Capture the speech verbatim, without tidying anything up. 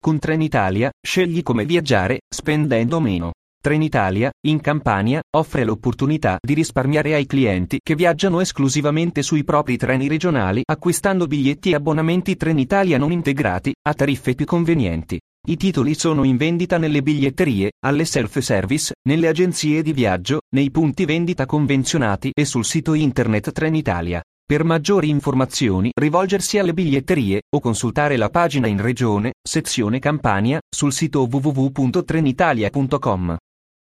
Con Trenitalia, scegli come viaggiare, spendendo meno. Trenitalia, in Campania, offre l'opportunità di risparmiare ai clienti che viaggiano esclusivamente sui propri treni regionali acquistando biglietti e abbonamenti Trenitalia non integrati, a tariffe più convenienti. I titoli sono in vendita nelle biglietterie, alle self-service, nelle agenzie di viaggio, nei punti vendita convenzionati e sul sito internet Trenitalia. Per maggiori informazioni rivolgersi alle biglietterie o consultare la pagina in regione, sezione Campania, sul sito w w w punto trenitalia punto com.